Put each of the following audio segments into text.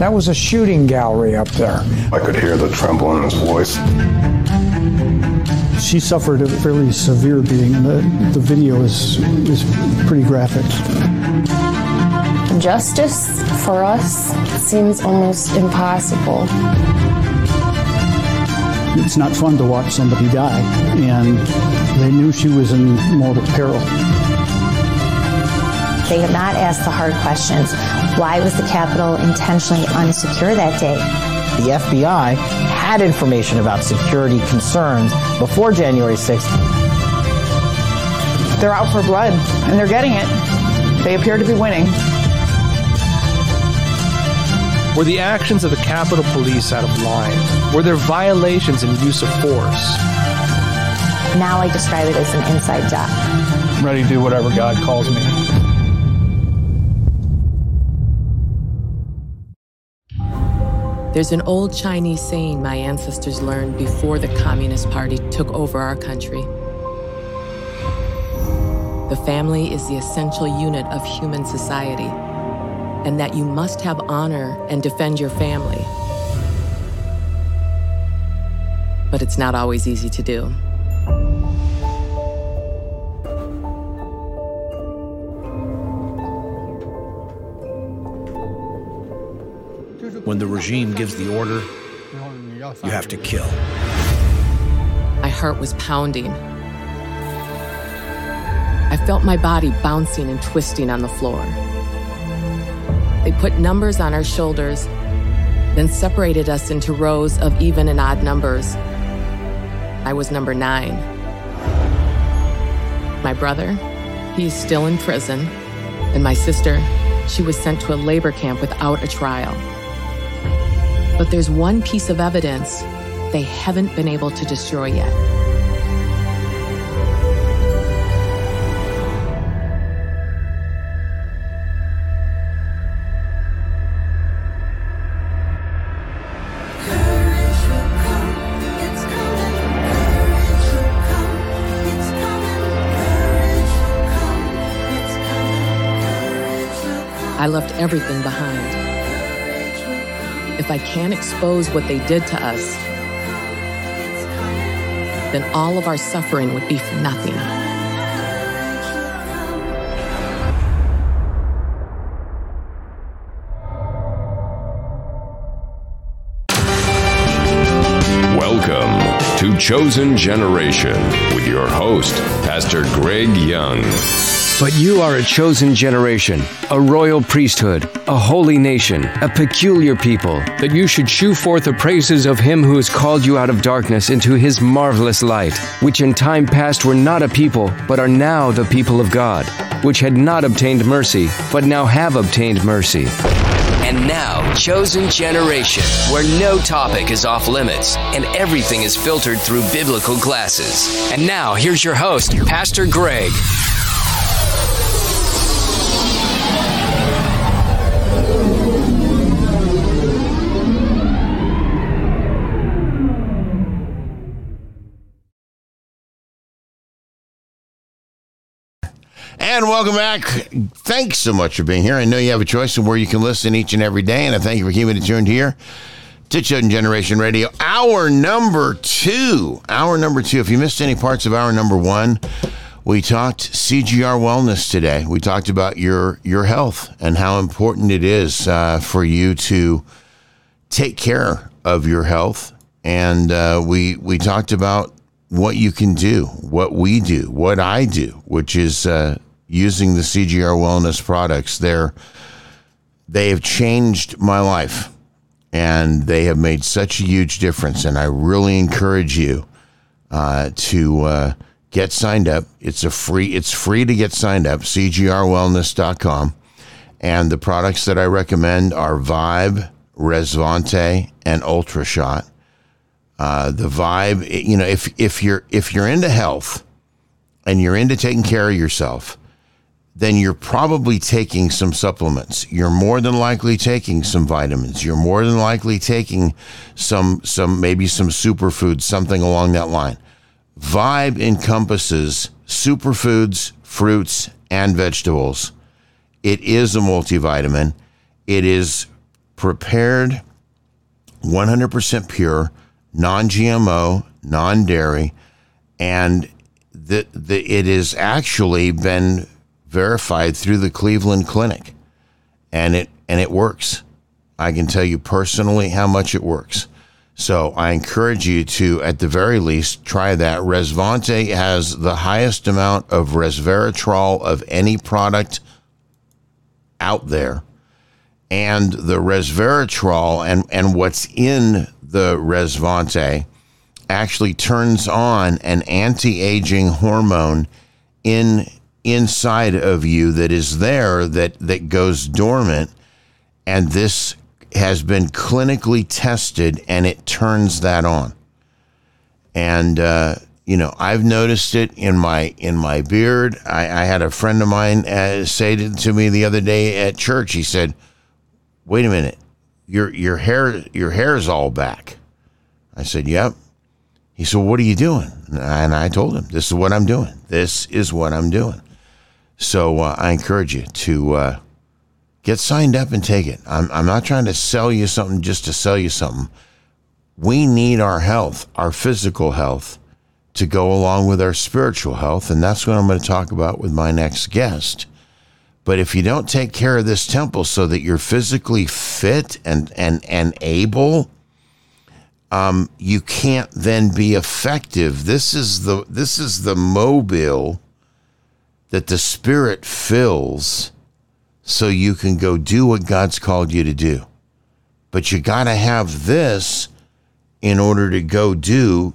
That was a shooting gallery up there. I could hear the tremble in his voice. She suffered a fairly severe beating, and the video is pretty graphic. Justice for us seems almost impossible. It's not fun to watch somebody die, and they knew she was in mortal peril. They have not asked the hard questions. Why was the Capitol intentionally unsecure that day? The FBI had information about security concerns before January 6th. They're out for blood, and they're getting it. They appear to be winning. Were the actions of the Capitol Police out of line? Were there violations and use of force? Now I describe it as an inside job. I'm ready to do whatever God calls me. There's an old Chinese saying my ancestors learned before the Communist Party took over our country. The family is the essential unit of human society, and that you must have honor and defend your family. But it's not always easy to do. When the regime gives the order, you have to kill. My heart was pounding. I felt my body bouncing and twisting on the floor. They put numbers on our shoulders, then separated us into rows of even and odd numbers. I was number 9. My brother, he's still in prison, and my sister, she was sent to a labor camp without a trial. But there's one piece of evidence they haven't been able to destroy yet. I left everything behind. If I can't expose what they did to us, then all of our suffering would be for nothing. Welcome to Chosen Generation with your host, Pastor Greg Young. But you are a chosen generation, a royal priesthood, a holy nation, a peculiar people, that you should shew forth the praises of him who has called you out of darkness into his marvelous light, which in time past were not a people, but are now the people of God, which had not obtained mercy, but now have obtained mercy. And now, Chosen Generation, where no topic is off limits and everything is filtered through biblical glasses. And now, here's your host, Pastor Greg. And welcome back. Thanks so much for being here. I know you have a choice of where you can listen each and every day, and I thank you for keeping it tuned here to Chosen Generation Radio. Hour number two. If you missed any parts of hour number 1, we talked CGR Wellness today. We talked about your health and how important it is for you to take care of your health. And we talked about what you can do, what we do, what I do, which is using the CGR Wellness products. They have changed my life, and they have made such a huge difference. And I really encourage you to get signed up. It's free to get signed up, cgrwellness.com. And the products that I recommend are Vibe, Resvante, and UltraShot. The Vibe, you know, if you're into health and you're into taking care of yourself, then you're probably taking some supplements. You're more than likely taking some vitamins. You're more than likely taking some maybe some superfoods, something along that line. Vibe encompasses superfoods, fruits, and vegetables. It is a multivitamin. It is prepared, 100% pure, non-GMO, non-dairy, and it has actually been verified through the Cleveland Clinic, and it works. I can tell you personally how much it works. So I encourage you to, at the very least, try that. Resvante has the highest amount of resveratrol of any product out there. And the resveratrol and what's in the Resvante actually turns on an anti-aging hormone inside of you that is there that goes dormant, and this has been clinically tested, and it turns that on. And I've noticed it in my beard. I had a friend of mine say to me the other day at church. He said, "Wait a minute, your hair's all back." I said, "Yep." He said, "What are you doing?" And I told him, "This is what I'm doing. This is what I'm doing." So I encourage you to get signed up and take it. I'm not trying to sell you something just to sell you something. We need our health, our physical health, to go along with our spiritual health, and that's what I'm going to talk about with my next guest. But if you don't take care of this temple so that you're physically fit and able, you can't then be effective. This is the mobile that the Spirit fills so you can go do what God's called you to do. But you got to have this in order to go do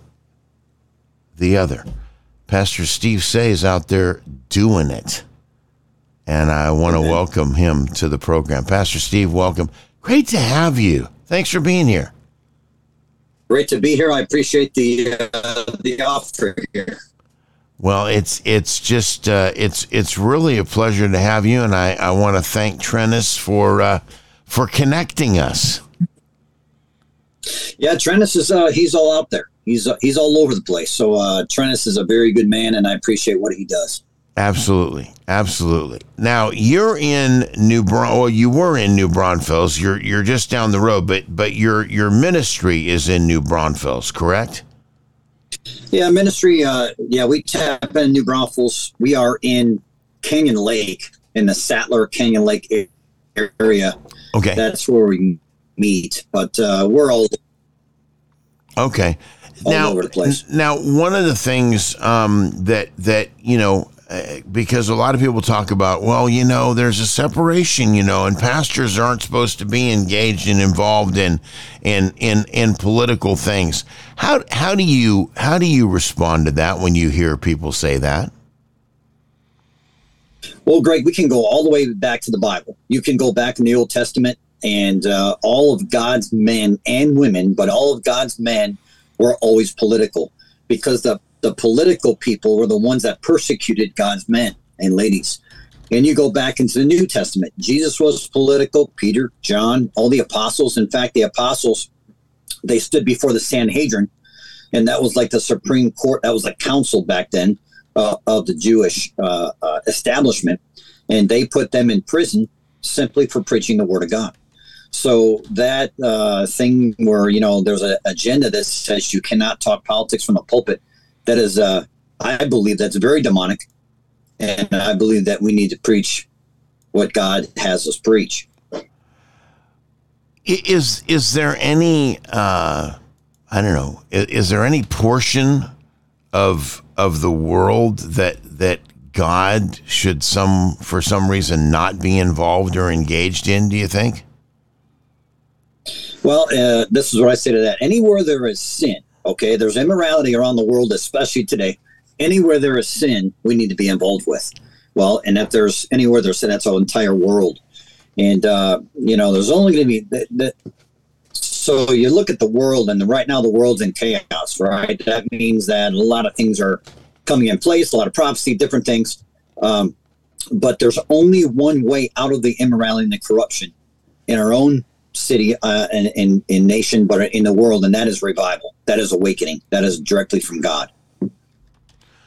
the other. Pastor Steve Say is out there doing it. And I want to welcome him to the program. Pastor Steve, welcome. Great to have you. Thanks for being here. Great to be here. I appreciate the offer here. Well, it's just it's really a pleasure to have you, and I want to thank Trennis for connecting us. Yeah, Trennis is he's all out there. He's all over the place. So Trennis is a very good man, and I appreciate what he does. Absolutely, absolutely. Now you're in New Well, you were in New Braunfels. You're just down the road, but your ministry is in New Braunfels, correct? Yeah, ministry. We tap in New Braunfels. We are in Canyon Lake, in the Sattler Canyon Lake area. Okay, that's where we meet. But we're all okay. All over the place. Now, one of the things that because a lot of people talk about, well, there's a separation, and pastors aren't supposed to be engaged and involved in political things. How do you respond to that when you hear people say that? Well, Greg, we can go all the way back to the Bible. You can go back in the Old Testament, and all of God's men and women, but all of God's men were always political, because the political people were the ones that persecuted God's men and ladies. And you go back into the New Testament. Jesus was political, Peter, John, all the apostles. In fact, the apostles, they stood before the Sanhedrin, and that was like the Supreme Court. That was a council back then of the Jewish establishment, and they put them in prison simply for preaching the Word of God. So that thing where, there's an agenda that says you cannot talk politics from the pulpit, that is, I believe that's very demonic, and I believe that we need to preach what God has us preach. Is there any, is there any portion of the world that God should for some reason not be involved or engaged in, do you think? Well, this is what I say to that. Anywhere there is sin, okay, there's immorality around the world, especially today. Anywhere there is sin, we need to be involved with. Well, and if there's anywhere there's sin, that's our entire world. And, there's only going to be so you look at the world, and right now the world's in chaos, right? That means that a lot of things are coming in place, a lot of prophecy, different things. But there's only one way out of the immorality and the corruption in our own city and in nation, but in the world, and that is revival. That is awakening. That is directly from God.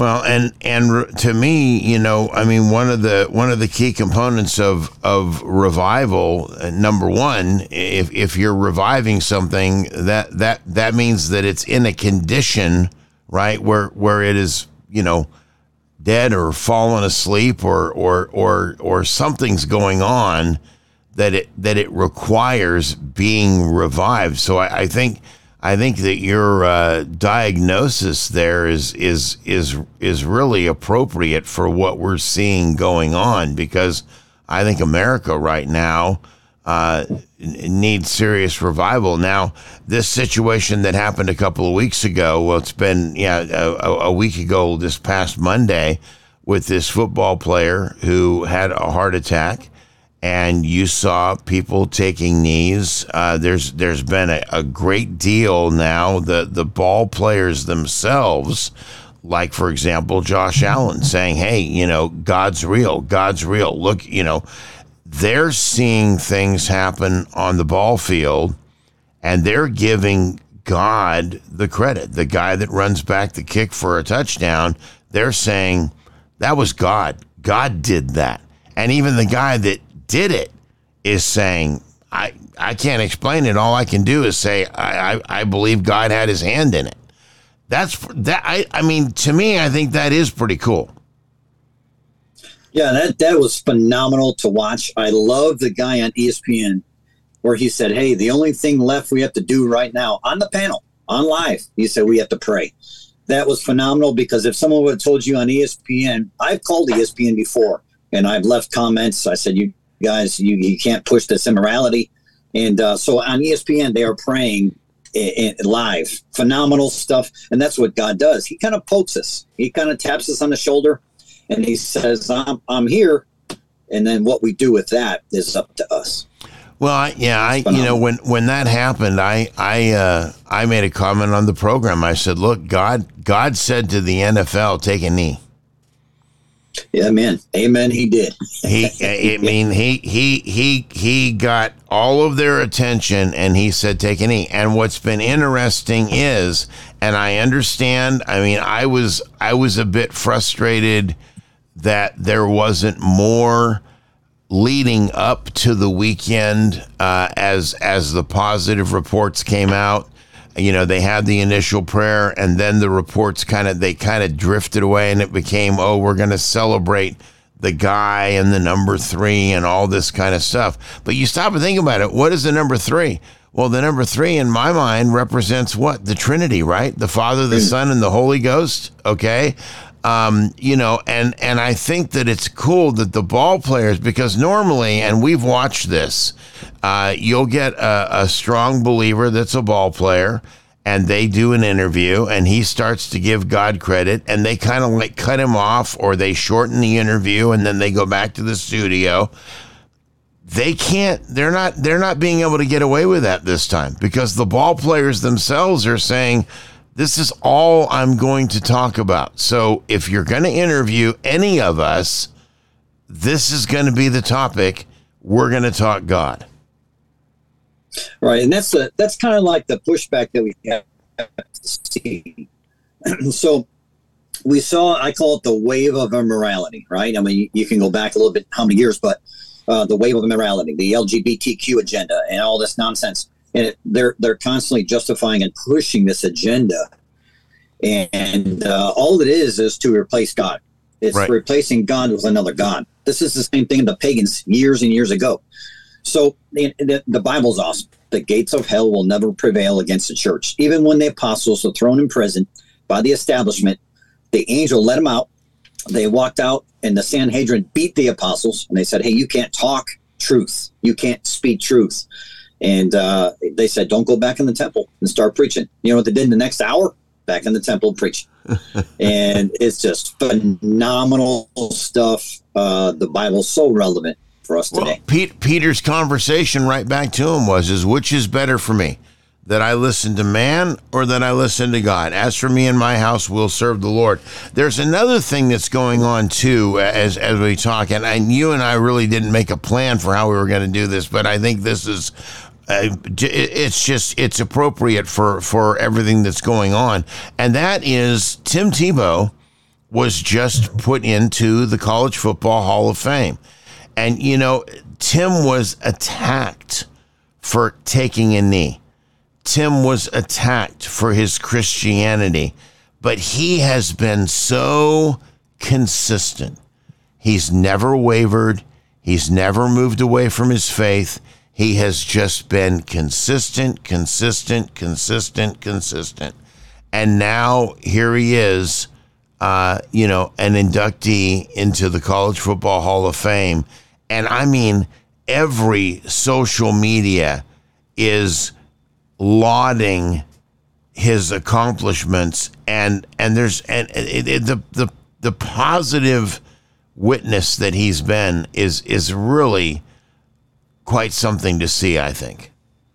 Well, and to me, you know, I mean, one of the key components of revival, number one, if you're reviving something, that means that it's in a condition, right, where it is, you know, dead or fallen asleep or something's going on that it requires being revived. So I think that your diagnosis there is really appropriate for what we're seeing going on, because I think America right now needs serious revival. Now, this situation that happened a couple of weeks ago, well, it's been a week ago this past Monday, with this football player who had a heart attack. And you saw people taking knees. There's been a great deal now. The ball players themselves, like, for example, Josh Allen, saying, hey, you know, God's real. God's real. Look, you know, they're seeing things happen on the ball field, and they're giving God the credit. The guy that runs back the kick for a touchdown, they're saying, that was God. God did that. And even the guy that did it is saying, I can't explain it. All I can do is say I believe God had his hand in it. I mean, to me, I think that is pretty cool. Yeah, that was phenomenal to watch. I love the guy on ESPN where he said, hey, the only thing left we have to do right now on the panel, on live, he said we have to pray. That was phenomenal, because if someone would have told you on ESPN, I've called ESPN before and I've left comments. I said, you guys, you can't push this immorality. And so on ESPN, they are praying live. Phenomenal stuff. And that's what God does. He kind of pokes us. He kind of taps us on the shoulder and he says, I'm here. And then what we do with that is up to us. Well, you know, when that happened, I made a comment on the program. I said, look, God said to the NFL, take a knee. Yeah, man. Amen. He did. He got all of their attention, and he said, take a knee. And what's been interesting is, and I understand, I mean, I was a bit frustrated that there wasn't more leading up to the weekend as the positive reports came out. You know, they had the initial prayer, and then the reports kind of drifted away, and it became, oh, we're going to celebrate the guy and the number 3 and all this kind of stuff. But you stop and think about it. What is the number 3? Well, the number 3 in my mind represents what? The Trinity, right? The Father, the Son, and the Holy Ghost. Okay. You know, and I think that it's cool that the ball players, because normally, and we've watched this, you'll get a strong believer that's a ball player, and they do an interview, and he starts to give God credit, and they kind of like cut him off, or they shorten the interview, and then they go back to the studio. They're not being able to get away with that this time, because the ball players themselves are saying, this is all I'm going to talk about. So if you're going to interview any of us, this is going to be the topic. We're going to talk God. Right. And that's kind of like the pushback that we have to see. So we saw, I call it the wave of immorality, right? I mean, you can go back a little bit, how many years, but the wave of immorality, the LGBTQ agenda and all this nonsense. And they're constantly justifying and pushing this agenda, and all it is to replace God. It's right. Replacing God with another God. This is the same thing in the pagans years and years ago. So the Bible's awesome. The gates of hell will never prevail against the church. Even when the apostles were thrown in prison by the establishment, the angel let them out. They walked out, and the Sanhedrin beat the apostles, and they said, hey, you can't talk truth. You can't speak truth. And they said, don't go back in the temple and start preaching. You know what they did in the next hour? Back in the temple preaching. And it's just phenomenal stuff. The Bible's so relevant for us today. Well, Peter's conversation right back to him was, which is better for me, that I listen to man or that I listen to God? As for me and my house, we'll serve the Lord. There's another thing that's going on, too, as we talk. And you and I really didn't make a plan for how we were going to do this, but I think this is... it's appropriate for everything that's going on. And that is Tim Tebow was just put into the College Football Hall of Fame. And, you know, Tim was attacked for taking a knee. Tim was attacked for his Christianity, but he has been so consistent. He's never wavered. He's never moved away from his faith. He has just been consistent. And now here he is, an inductee into the College Football Hall of Fame. And I mean, every social media is lauding his accomplishments, and the positive witness that he's been is really quite something to see, I think.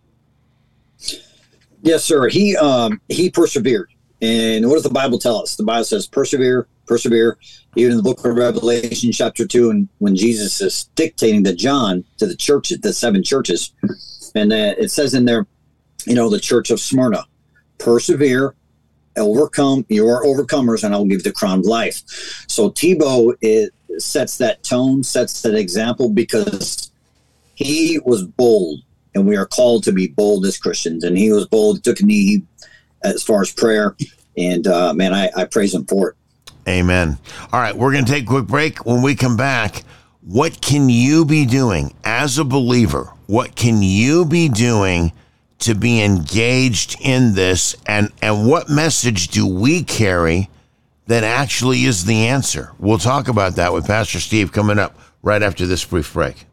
Yes, sir. He persevered. And what does the Bible tell us? The Bible says, persevere. Even in the book of Revelation, chapter 2, and when Jesus is dictating to John, to the church, the 7 churches, and it says in there, the church of Smyrna, persevere, overcome, you are overcomers, and I will give you the crown of life. So Tebow sets that tone, sets that example, because he was bold, and we are called to be bold as Christians. And he was bold, took a knee as far as prayer, and I praise him for it. Amen. All right, we're going to take a quick break. When we come back, what can you be doing as a believer? What can you be doing to be engaged in this? And what message do we carry that actually is the answer? We'll talk about that with Pastor Steve coming up right after this brief break.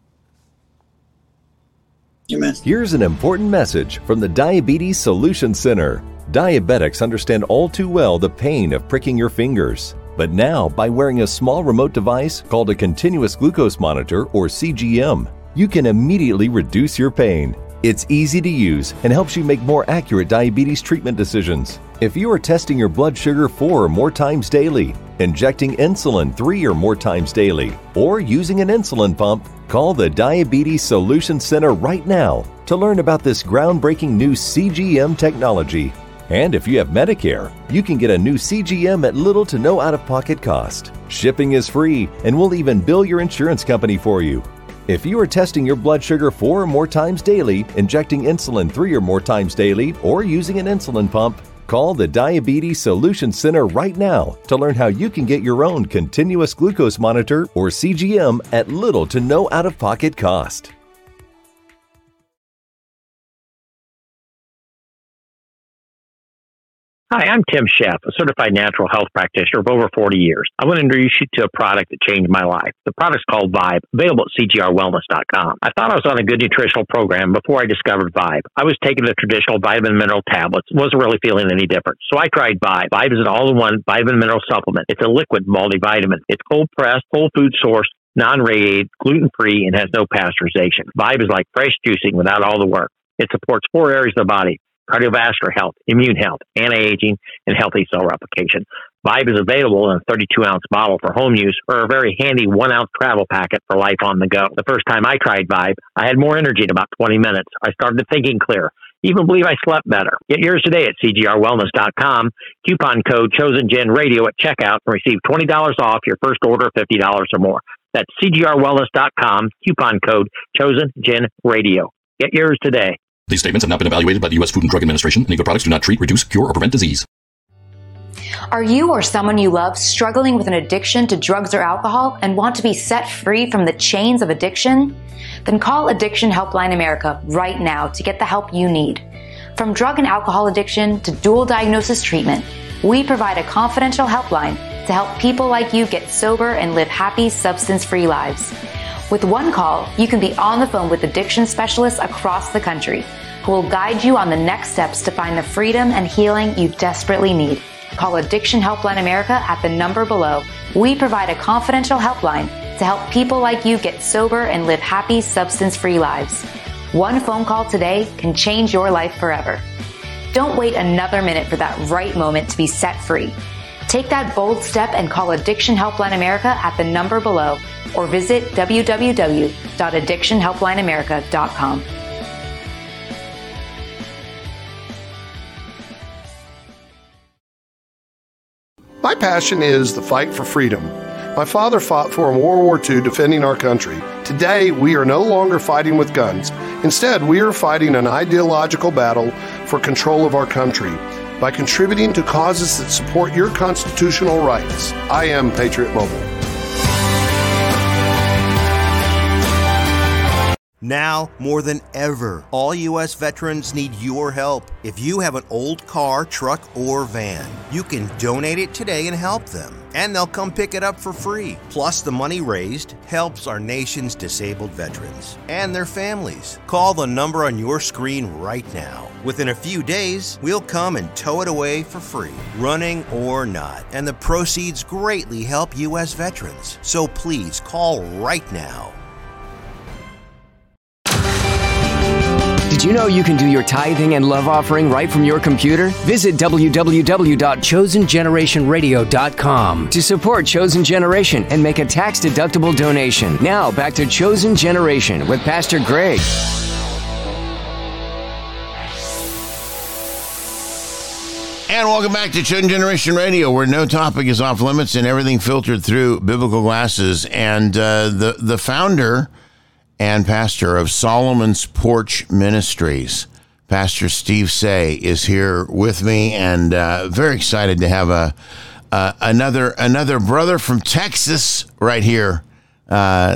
Amen. Here's an important message from the Diabetes Solution Center. Diabetics understand all too well the pain of pricking your fingers. But now, by wearing a small remote device called a continuous glucose monitor, or CGM, you can immediately reduce your pain. It's easy to use and helps you make more accurate diabetes treatment decisions. If you are testing your blood sugar 4 or more times daily, injecting insulin 3 or more times daily, or using an insulin pump, call the Diabetes Solution Center right now to learn about this groundbreaking new CGM technology. And if you have Medicare, you can get a new CGM at little to no out-of-pocket cost. Shipping is free, and we'll even bill your insurance company for you. If you are testing your blood sugar 4 or more times daily, injecting insulin 3 or more times daily, or using an insulin pump, call the Diabetes Solution Center right now to learn how you can get your own continuous glucose monitor, or CGM, at little to no out-of-pocket cost. Hi, I'm Tim Sheff, a certified natural health practitioner of over 40 years. I want to introduce you to a product that changed my life. The product's called Vibe, available at CGRWellness.com. I thought I was on a good nutritional program before I discovered Vibe. I was taking the traditional vitamin mineral tablets, wasn't really feeling any different. So I tried Vibe. Vibe is an all-in-one vitamin mineral supplement. It's a liquid multivitamin. It's cold-pressed, whole food sourced, non-radiated, gluten-free, and has no pasteurization. Vibe is like fresh juicing without all the work. It supports 4 areas of the body: cardiovascular health, immune health, anti-aging, and healthy cell replication. Vibe is available in a 32-ounce bottle for home use, or a very handy 1-ounce travel packet for life on the go. The first time I tried Vibe, I had more energy in about 20 minutes. I started thinking clear. Even believe I slept better. Get yours today at CGRWellness.com. Coupon code ChosenGenRadio at checkout and receive $20 off your first order of $50 or more. That's CGRWellness.com. Coupon code ChosenGenRadio. Get yours today. These statements have not been evaluated by the U.S. Food and Drug Administration, and either products do not treat, reduce, cure, or prevent disease. Are you or someone you love struggling with an addiction to drugs or alcohol and want to be set free from the chains of addiction? Then call Addiction Helpline America right now to get the help you need. From drug and alcohol addiction to dual diagnosis treatment, we provide a confidential helpline to help people like you get sober and live happy, substance-free lives. With one call, you can be on the phone with addiction specialists across the country who will guide you on the next steps to find the freedom and healing you desperately need. Call Addiction Helpline America at the number below. We provide a confidential helpline to help people like you get sober and live happy, substance-free lives. One phone call today can change your life forever. Don't wait another minute for that right moment to be set free. Take that bold step and call Addiction Helpline America at the number below, or visit www.addictionhelplineamerica.com. My passion is the fight for freedom. My father fought for in World War II defending our country. Today, we are no longer fighting with guns. Instead, we are fighting an ideological battle for control of our country by contributing to causes that support your constitutional rights. I am Patriot Mobile. Now, more than ever, all U.S. veterans need your help. If you have an old car, truck, or van, you can donate it today and help them. And they'll come pick it up for free. Plus, the money raised helps our nation's disabled veterans and their families. Call the number on your screen right now. Within a few days, we'll come and tow it away for free, running or not. And the proceeds greatly help U.S. veterans. So please call right now. Did you know you can do your tithing and love offering right from your computer? Visit www.chosengenerationradio.com to support Chosen Generation and make a tax-deductible donation. Now, back to Chosen Generation with Pastor Greg. And welcome back to Chosen Generation Radio, where no topic is off limits and everything filtered through biblical glasses. And the founder and pastor of Solomon's Porch Ministries, Pastor Steve Say, is here with me, and very excited to have another brother from Texas right here. You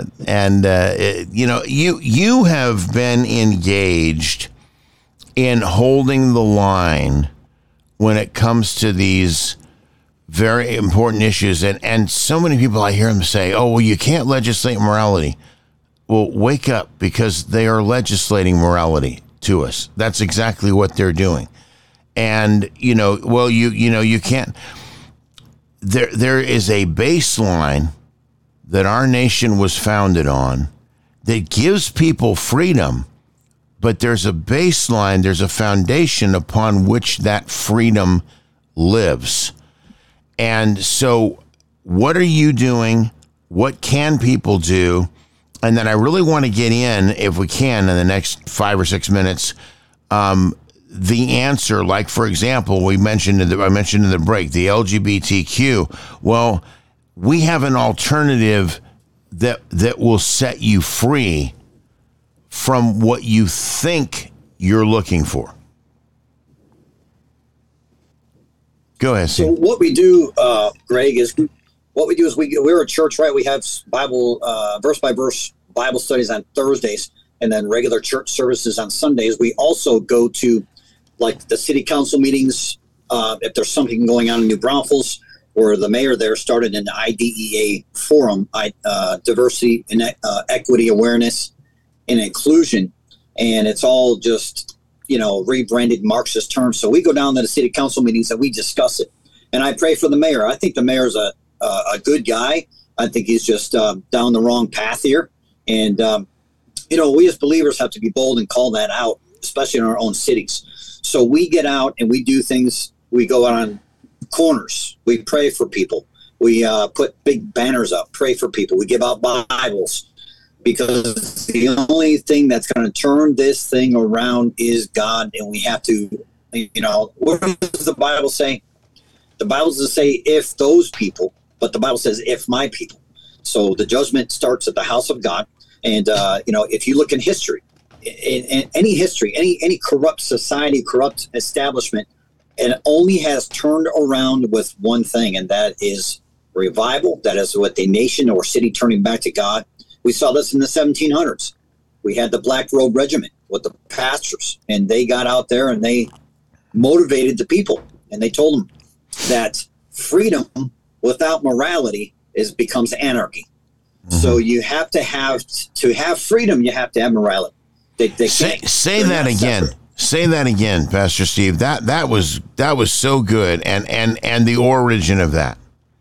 have been engaged in holding the line when it comes to these very important issues, and so many people, I hear them say, "Oh, well, you can't legislate morality." Well, wake up, because they are legislating morality to us. That's exactly what they're doing. And, you can't. There is a baseline that our nation was founded on that gives people freedom, but there's a baseline, there's a foundation upon which that freedom lives. And so what are you doing? What can people do? And then I really want to get in, if we can, in the next 5 or 6 minutes, the answer. Like, for example, I mentioned in the break, the LGBTQ. Well, we have an alternative that will set you free from what you think you're looking for. Go ahead, Steve. So what we do, Greg, is we're a church, right? We have Bible verse by verse Bible studies on Thursdays, and then regular church services on Sundays. We also go to like the city council meetings. If there's something going on in New Braunfels, or the mayor there started an IDEA forum, diversity and equity, awareness and inclusion, and it's all just rebranded Marxist terms. So we go down to the city council meetings and we discuss it. And I pray for the mayor. I think the mayor's a good guy. I think he's just down the wrong path here. And, we as believers have to be bold and call that out, especially in our own cities. So we get out and we do things. We go out on corners. We pray for people. We put big banners up, pray for people. We give out Bibles, because the only thing that's going to turn this thing around is God. And we have to, what does the Bible say? The Bible doesn't say if those people, but the Bible says if my people. So the judgment starts at the house of God. And, if you look in history, in any history, any corrupt society, corrupt establishment, it only has turned around with one thing, and that is revival. That is what the nation or city turning back to God. We saw this in the 1700s. We had the Black Robe Regiment with the pastors, and they got out there and they motivated the people, and they told them that freedom without morality becomes anarchy. Mm-hmm. So you have to have freedom. You have to have morality. Say that again. Say that again, Pastor Steve. That was so good, and the origin of that.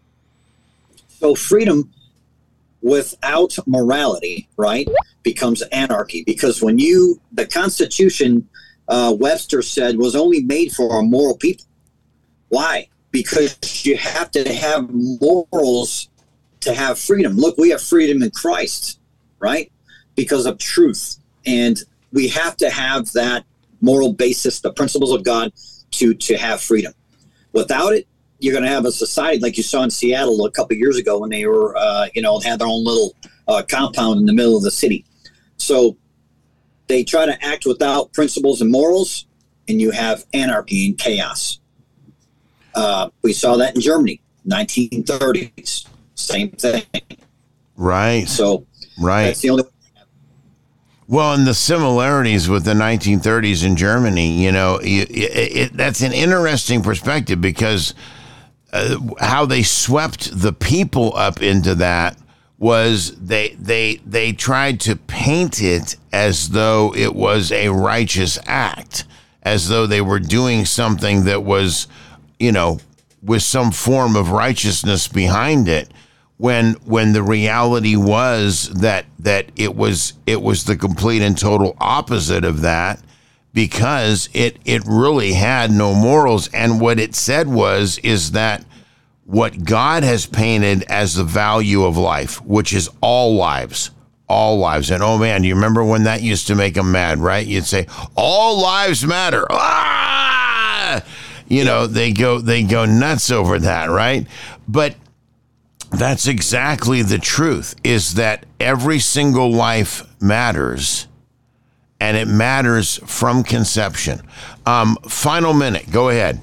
So freedom without morality, right, becomes anarchy. Because when the Constitution, Webster said, was only made for a moral people. Why? Because you have to have morals to have freedom. Look, we have freedom in Christ, right? Because of truth. And we have to have that moral basis, the principles of God, to have freedom. Without it, you're going to have a society like you saw in Seattle a couple of years ago when they were, had their own little compound in the middle of the city. So they try to act without principles and morals, and you have anarchy and chaos. We saw that in Germany, 1930s, same thing. Right. So that's the only. Well, and the similarities with the 1930s in Germany, that's an interesting perspective because how they swept the people up into that was they tried to paint it as though it was a righteous act, as though they were doing something that was, with some form of righteousness behind it. When the reality was that it was the complete and total opposite of that, because it really had no morals. And what it said is that what God has painted as the value of life, which is all lives. And oh man, you remember when that used to make them mad, right? You'd say all lives matter. They go nuts over that, right? But that's exactly the truth, is that every single life matters, and it matters from conception. Final minute, go ahead.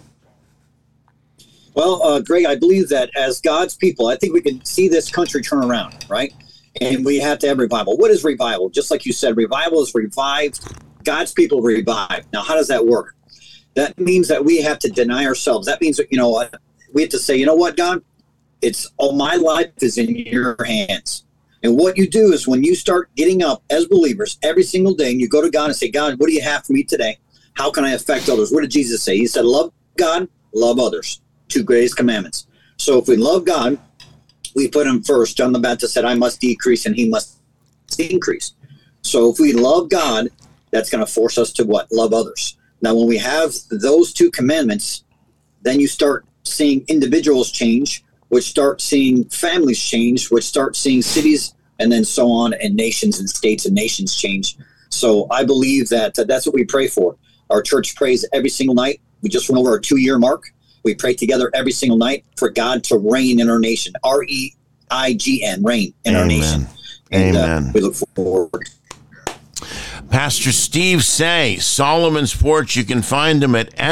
Well, Greg, I believe that as God's people, I think we can see this country turn around, right? And we have to have revival. What is revival? Just like you said, revival is revived. God's people revive. Now, how does that work? That means that we have to deny ourselves. That means that, we have to say, you know what, God? It's all my life is in your hands. And what you do is when you start getting up as believers every single day and you go to God and say, God, what do you have for me today? How can I affect others? What did Jesus say? He said, love God, love others. 2 greatest commandments. So if we love God, we put him first. John the Baptist said, I must decrease and he must increase. So if we love God, that's going to force us to what? Love others. Now, when we have those 2 commandments, then you start seeing individuals change, which start seeing families change, which start seeing cities, and then so on, and nations and states and nations change. So I believe that that's what we pray for. Our church prays every single night. We just went over our 2-year mark. We pray together every single night for God to reign in our nation. REIGN, reign in our nation. And Amen. We look forward. Pastor Steve Say, Solomon's Porch, you can find him at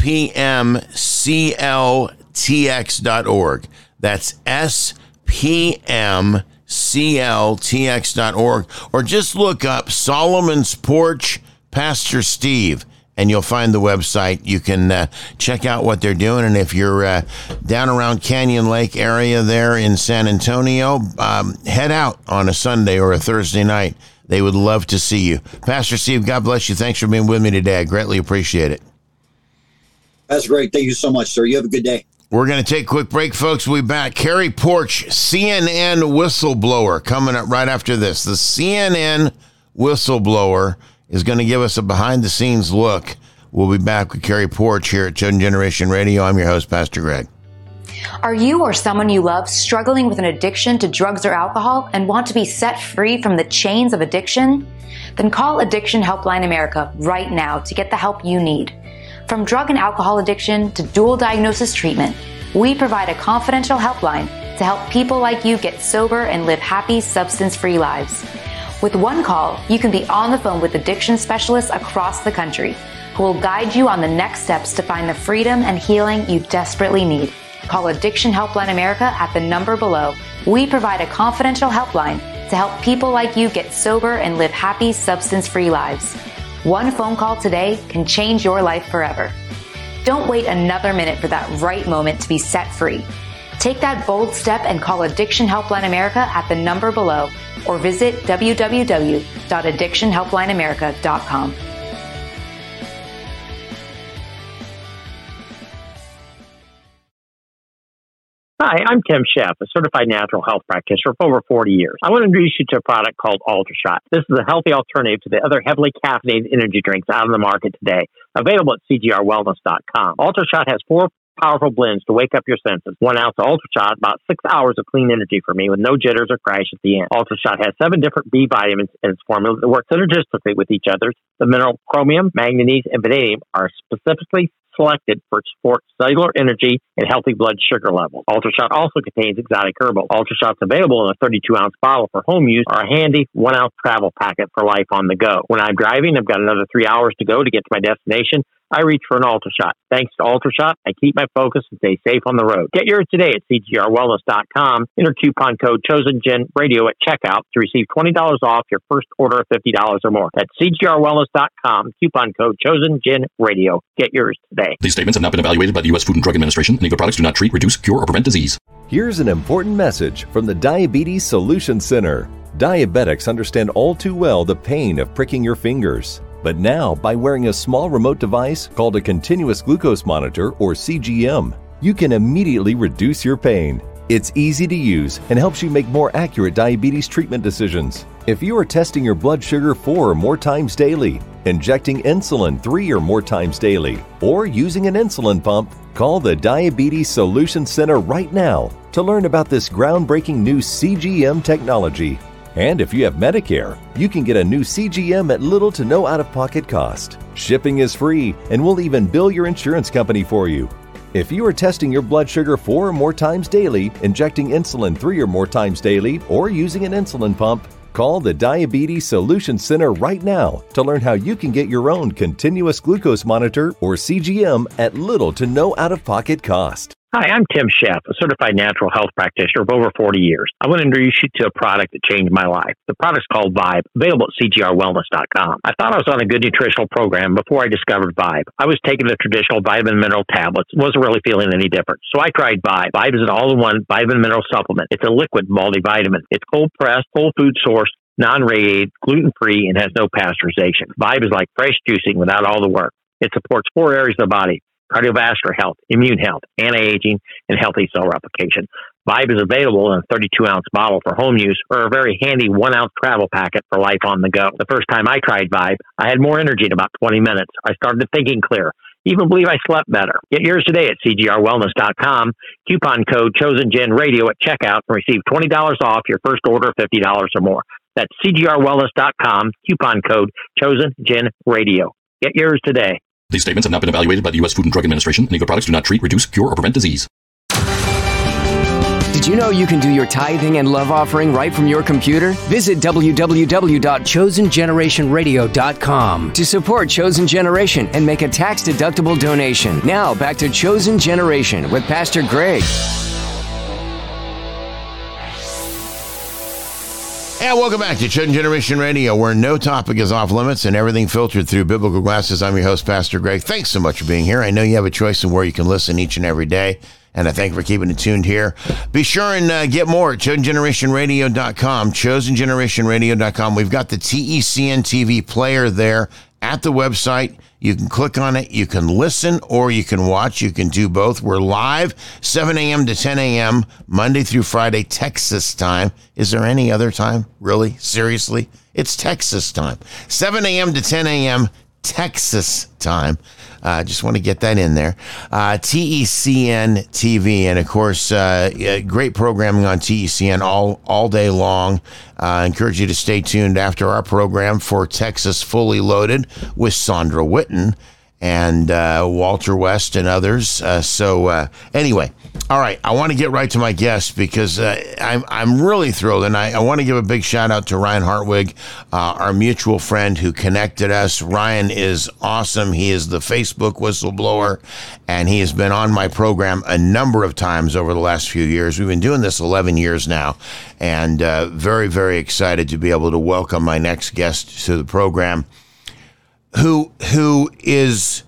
spmcltx.org. That's spmcltx.org. Or just look up Solomon's Porch, Pastor Steve, and you'll find the website. You can check out what they're doing. And if you're down around Canyon Lake area there in San Antonio, head out on a Sunday or a Thursday night. They would love to see you. Pastor Steve, God bless you. Thanks for being with me today. I greatly appreciate it. That's great. Thank you so much, sir. You have a good day. We're going to take a quick break, folks. We'll be back. Carrie Porch, CNN whistleblower, coming up right after this. The CNN whistleblower is going to give us a behind-the-scenes look. We'll be back with Carrie Porch here at Chosen Generation Radio. I'm your host, Pastor Greg. Are you or someone you love struggling with an addiction to drugs or alcohol and want to be set free from the chains of addiction? Then call Addiction Helpline America right now to get the help you need. From drug and alcohol addiction to dual diagnosis treatment, we provide a confidential helpline to help people like you get sober and live happy, substance-free lives. With one call, you can be on the phone with addiction specialists across the country who will guide you on the next steps to find the freedom and healing you desperately need. Call Addiction Helpline America at the number below. We provide a confidential helpline to help people like you get sober and live happy, substance-free lives. One phone call today can change your life forever. Don't wait another minute for that right moment to be set free. Take that bold step and call Addiction Helpline America at the number below or visit www.addictionhelplineamerica.com. Hi, I'm Tim Sheff, a certified natural health practitioner for over 40 years. I want to introduce you to a product called UltraShot. This is a healthy alternative to the other heavily caffeinated energy drinks out on the market today, available at cgrwellness.com. UltraShot has 4 powerful blends to wake up your senses. 1 ounce of UltraShot, about 6 hours of clean energy for me with no jitters or crash at the end. UltraShot has 7 different B vitamins in its formula that work synergistically with each other. The mineral chromium, manganese, and vanadium are specifically selected for support cellular energy and healthy blood sugar levels. UltraShot also contains exotic herbal. UltraShot's available in a 32-ounce bottle for home use or a handy 1-ounce travel packet for life on the go. When I'm driving, I've got another 3 hours to go to get to my destination. I reach for an UltraShot. Thanks to UltraShot, I keep my focus and stay safe on the road. Get yours today at CGRWellness.com. Enter coupon code ChosenGenRadio at checkout to receive $20 off your first order of $50 or more. That's CGRWellness.com. Coupon code ChosenGenRadio. Get yours today. These statements have not been evaluated by the U.S. Food and Drug Administration. Any of the products do not treat, reduce, cure, or prevent disease. Here's an important message from the Diabetes Solution Center. Diabetics understand all too well the pain of pricking your fingers. But now, by wearing a small remote device called a continuous glucose monitor, or CGM, you can immediately reduce your pain. It's easy to use and helps you make more accurate diabetes treatment decisions. If you are testing your blood sugar 4 or more times daily, injecting insulin 3 or more times daily, or using an insulin pump, call the Diabetes Solution Center right now to learn about this groundbreaking new CGM technology. And if you have Medicare, you can get a new CGM at little to no out-of-pocket cost. Shipping is free, and we'll even bill your insurance company for you. If you are testing your blood sugar 4 or more times daily, injecting insulin 3 or more times daily, or using an insulin pump, call the Diabetes Solution Center right now to learn how you can get your own continuous glucose monitor, or CGM, at little to no out-of-pocket cost. Hi, I'm Tim Sheff, a certified natural health practitioner of over 40 years. I want to introduce you to a product that changed my life. The product's called Vibe, available at CGRWellness.com. I thought I was on a good nutritional program before I discovered Vibe. I was taking the traditional vitamin mineral tablets, wasn't really feeling any different. So I tried Vibe. Vibe is an all-in-one vitamin mineral supplement. It's a liquid multivitamin. It's cold-pressed, whole food source, non-radiated, gluten-free, and has no pasteurization. Vibe is like fresh juicing without all the work. It supports 4 areas of the body: cardiovascular health, immune health, anti-aging, and healthy cell replication. Vibe is available in a 32-ounce bottle for home use or a very handy 1-ounce travel packet for life on the go. The first time I tried Vibe, I had more energy in about 20 minutes. I started thinking clear. Even believe I slept better. Get yours today at CGRWellness.com. Coupon code ChosenGenRadio at checkout and receive $20 off your first order of $50 or more. That's CGRWellness.com. Coupon code ChosenGenRadio. Get yours today. These statements have not been evaluated by the U.S. Food and Drug Administration. Any of the products do not treat, reduce, cure, or prevent disease. Did you know you can do your tithing and love offering right from your computer? Visit www.chosengenerationradio.com to support Chosen Generation and make a tax-deductible donation. Now, back to Chosen Generation with Pastor Greg. And welcome back to Chosen Generation Radio, where no topic is off limits and everything filtered through biblical glasses. I'm your host, Pastor Greg. Thanks so much for being here. I know you have a choice in where you can listen each and every day, and I thank you for keeping it tuned here. Be sure and get more at ChosenGenerationRadio.com, ChosenGenerationRadio.com. We've got the TECN TV player there at the website. You can click on it. You can listen or you can watch. You can do both. We're live 7 a.m. to 10 a.m. Monday through Friday, Texas time. Is there any other time? Really? Seriously? It's Texas time. 7 a.m. to 10 a.m. Texas time. Just want to get that in there. TECN TV, and of course, great programming on TECN all day long. I encourage you to stay tuned after our program for Texas Fully Loaded with Sandra Whitten and Walter West and others. Anyway, all right, I want to get right to my guest because I'm really thrilled, and I want to give a big shout out to Ryan Hartwig, our mutual friend who connected us. Ryan is awesome. He is the Facebook whistleblower, and he has been on my program a number of times over the last few years. We've been doing this 11 years now, and very, very excited to be able to welcome my next guest to the program, who is,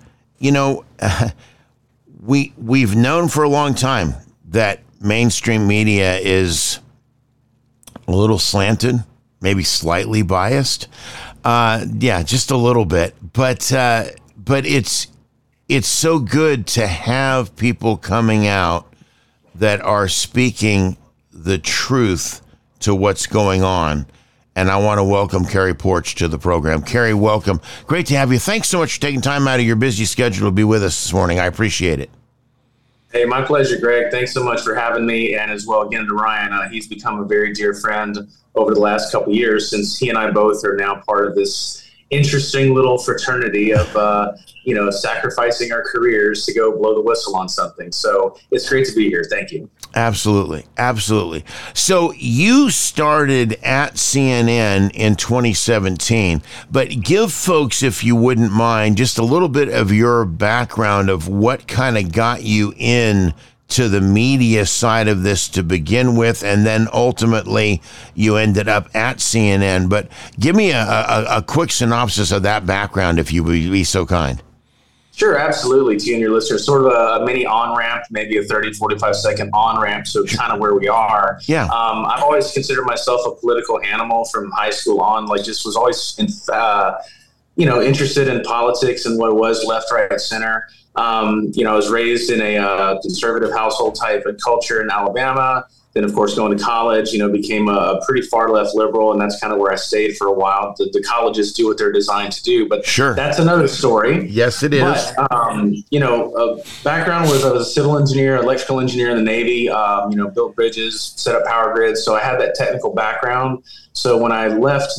we've known for a long time that mainstream media is a little slanted, maybe slightly biased. Just a little bit. But it's so good to have people coming out that are speaking the truth to what's going on. And I want to welcome Carrie Porch to the program. Carrie, welcome. Great to have you. Thanks so much for taking time out of your busy schedule to be with us this morning. I appreciate it. Hey, my pleasure, Greg. Thanks so much for having me. And as well, again, to Ryan, he's become a very dear friend over the last couple of years, since he and I both are now part of this interesting little fraternity of, sacrificing our careers to go blow the whistle on something. So it's great to be here. Thank you. Absolutely. Absolutely. So you started at CNN in 2017, but give folks, if you wouldn't mind, just a little bit of your background of what kind of got you in to the media side of this to begin with, and then ultimately you ended up at CNN. But give me a quick synopsis of that background, if you would be so kind. Sure, absolutely, to you and your listeners. Sort of a mini on-ramp, maybe a 30, 45-second on-ramp, so kind of where we are. Yeah. I've always considered myself a political animal from high school on, just was always, interested in politics and what it was left, right, center. I was raised in a conservative household type of culture in Alabama. Then, of course, going to college, became a pretty far left liberal, and that's kind of where I stayed for a while. The colleges do what they're designed to do, but sure, that's another story. Yes, it is. But, background was I was a civil engineer, electrical engineer in the Navy, built bridges, set up power grids. So I had that technical background. So when I left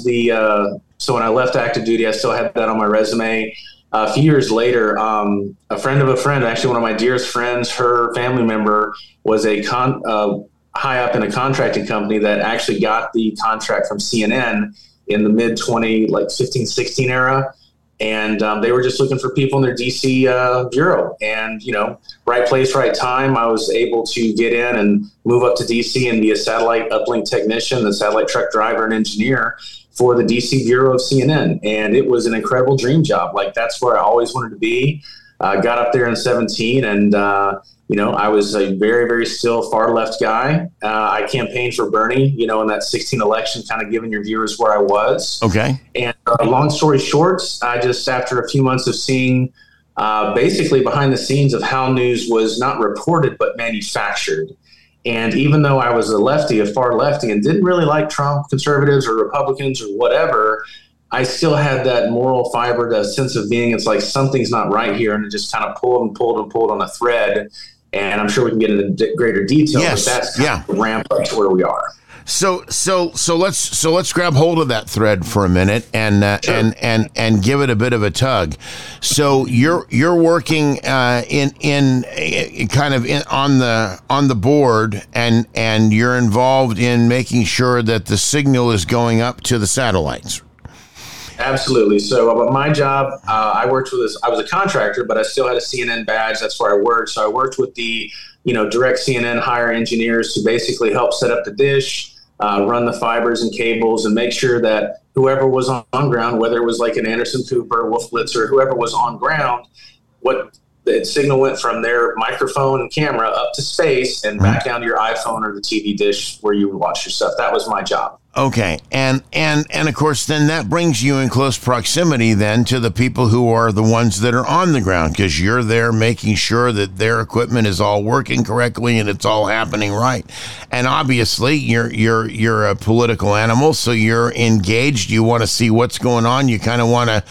active duty, I still had that on my resume. A few years later, a friend of a friend, actually one of my dearest friends, her family member was high up in a contracting company that actually got the contract from CNN in the mid 15, 16 era. And they were just looking for people in their DC bureau, and, right place, right time. I was able to get in and move up to DC and be a satellite uplink technician, the satellite truck driver and engineer for the DC bureau of CNN. And it was an incredible dream job. That's where I always wanted to be. Got up there in 17, and, I was a very, very still far left guy. I campaigned for Bernie, in that 16 election, kind of giving your viewers where I was. Okay. And long story short, I just, after a few months of seeing basically behind the scenes of how news was not reported, but manufactured. And even though I was a far lefty, and didn't really like Trump, conservatives or Republicans or whatever, I still had that moral fiber, that sense of being. It's like something's not right here, and it just kind of pulled on a thread. And I'm sure we can get into greater detail, yes, but that's kind of the ramp up to where we are. So let's grab hold of that thread for a minute and and give it a bit of a tug. So you're working on the board, and you're involved in making sure that the signal is going up to the satellites. Absolutely. So my job, I worked with this. I was a contractor, but I still had a CNN badge. That's where I worked. So I worked with the direct CNN hire engineers to basically help set up the dish, run the fibers and cables, and make sure that whoever was on ground, whether it was like an Anderson Cooper, Wolf Blitzer, whoever was on ground, what the signal went from their microphone and camera up to space and back down to your iPhone or the TV dish where you would watch your stuff. That was my job. Okay. And of course, then that brings you in close proximity then to the people who are the ones that are on the ground, because you're there making sure that their equipment is all working correctly and it's all happening right. And obviously you're a political animal, so you're engaged. You want to see what's going on. You kind of want to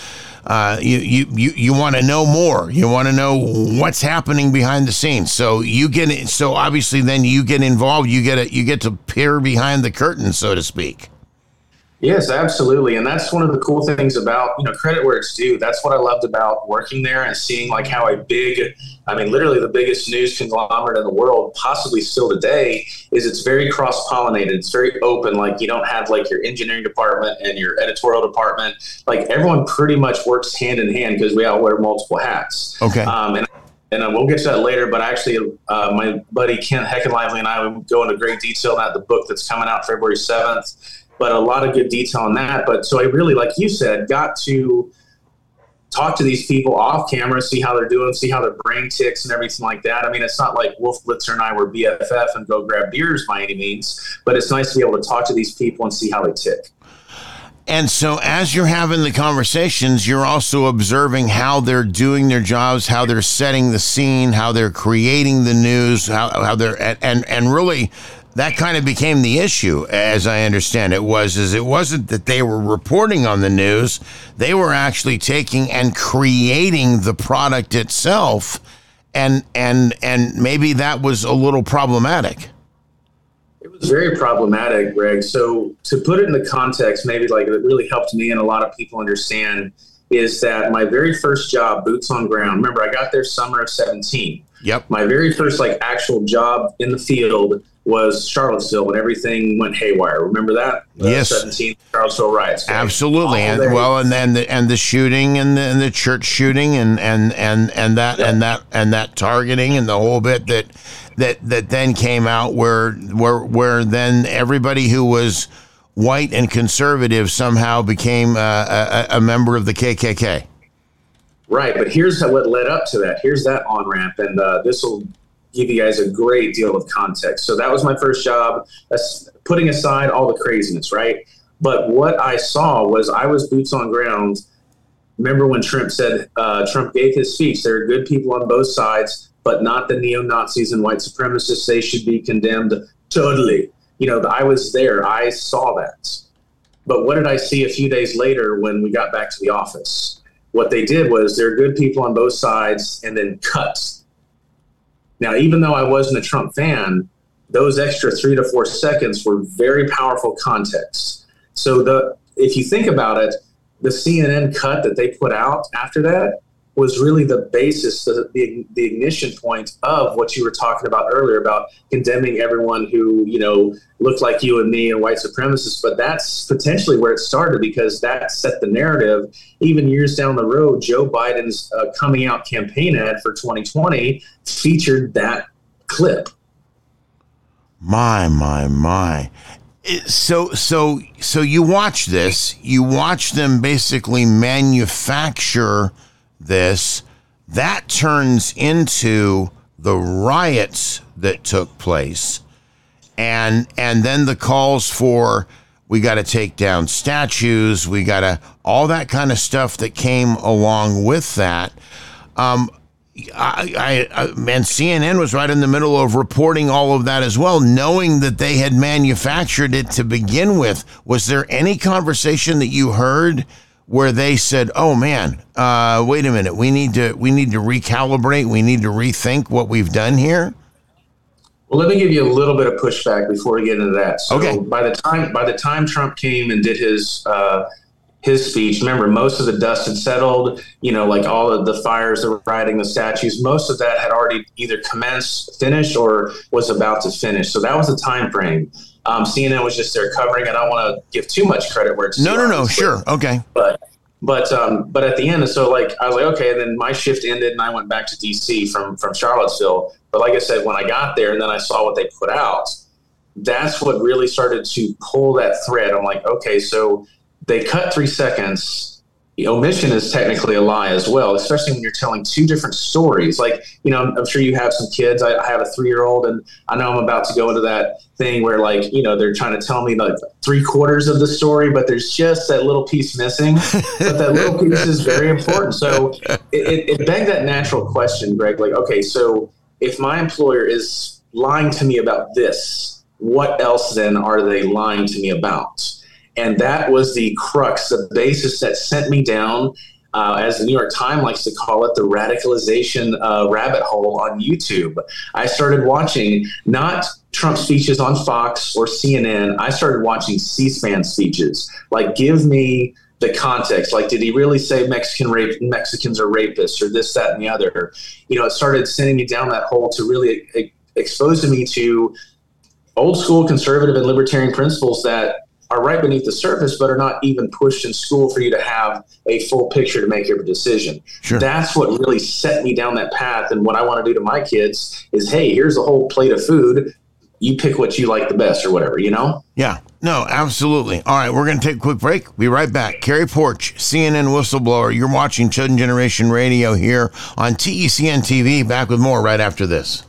you want to know more. You want to know what's happening behind the scenes. So obviously then you get involved. You get to peer behind the curtain, so to speak. Yes, absolutely. And that's one of the cool things about, credit where it's due. That's what I loved about working there and seeing how literally the biggest news conglomerate in the world, possibly still today, is it's very cross-pollinated. It's very open. You don't have your engineering department and your editorial department. Everyone pretty much works hand in hand because we all wear multiple hats. Okay. And we'll get to that later, but actually my buddy Kent Heckenlively and I will go into great detail on that, the book that's coming out February 7th. But a lot of good detail on that. But so I really, like you said, got to talk to these people off camera, see how they're doing, see how their brain ticks and everything like that. I mean, it's not like Wolf Blitzer and I were BFF and go grab beers by any means, but it's nice to be able to talk to these people and see how they tick. And so as you're having the conversations, you're also observing how they're doing their jobs, how they're setting the scene, how they're creating the news, how they're, and really that kind of became the issue, as I understand it, it wasn't that they were reporting on the news. They were actually taking and creating the product itself. And maybe that was a little problematic. It was very problematic, Greg. So to put it in the context, maybe like it really helped me and a lot of people understand, is that my very first job, boots on ground. Remember, I got there summer of 17. Yep. My very first like actual job in the field was Charlottesville when everything went haywire. Remember that? Yes. 17 Charlottesville riots. Right? Absolutely. And the shooting and the church shooting and that targeting and the whole bit that then came out where then everybody who was white and conservative somehow became a member of the KKK. Right, but here's what led up to that. Here's that on-ramp, and this will give you guys a great deal of context. So that was my first job, putting aside all the craziness, right? But what I saw was I was boots on ground. Remember when Trump said, Trump gave his speech, there are good people on both sides, but not the neo-Nazis and white supremacists. They should be condemned totally. You know, I was there. I saw that. But what did I see a few days later when we got back to the office? What they did was there are good people on both sides and then cut. Now, even though I wasn't a Trump fan, those extra 3 to 4 seconds were very powerful context. So if you think about it, the CNN cut that they put out after that was really the basis, the ignition point of what you were talking about earlier about condemning everyone who, you know, looked like you and me and white supremacists. But that's potentially where it started, because that set the narrative. Even years down the road, Joe Biden's coming out campaign ad for 2020 featured that clip. My. So you watch this, you watch them basically manufacture this, that turns into the riots that took place, and then the calls for, we got to take down statues, we got to, all that kind of stuff that came along with that. And CNN was right in the middle of reporting all of that as well, knowing that they had manufactured it to begin with. Was there any conversation that you heard where they said, "Oh man, wait a minute, we need to recalibrate, we need to rethink what we've done here"? Well, let me give you a little bit of pushback before we get into that. So okay. By the time Trump came and did his speech, remember, most of the dust had settled. You know, like all of the fires that were rioting the statues, most of that had already either finished, or was about to finish. So that was the time frame. CNN was just there covering. I don't want to give too much credit where it's no, sure, okay. But at the end, so like I was like, okay. And then my shift ended, and I went back to DC from Charlottesville. But like I said, when I got there, and then I saw what they put out, that's what really started to pull that thread. I'm like, okay, so they cut 3 seconds. The omission is technically a lie as well, especially when you're telling two different stories. Like, you know, I'm sure you have some kids. I have a 3-year-old, and I know I'm about to go into that thing where, like, you know, they're trying to tell me like 3/4 of the story, but there's just that little piece missing. But that little piece is very important. So it begged that natural question, Greg, like, okay, so if my employer is lying to me about this, what else then are they lying to me about? And that was the crux, the basis that sent me down, as the New York Times likes to call it, the radicalization rabbit hole on YouTube. I started watching not Trump speeches on Fox or CNN. I started watching C-SPAN speeches. Like, give me the context. Like, did he really say Mexicans are rapists, or this, that, and the other? You know, it started sending me down that hole to really expose me to old school conservative and libertarian principles that are right beneath the surface, but are not even pushed in school for you to have a full picture to make your decision. Sure. That's what really set me down that path. And what I want to do to my kids is, hey, here's a whole plate of food. You pick what you like the best, or whatever, you know? Yeah, no, absolutely. All right, we're going to take a quick break. Be right back. Kerry Porch, CNN whistleblower. You're watching Chosen Generation Radio here on TECN TV. Back with more right after this.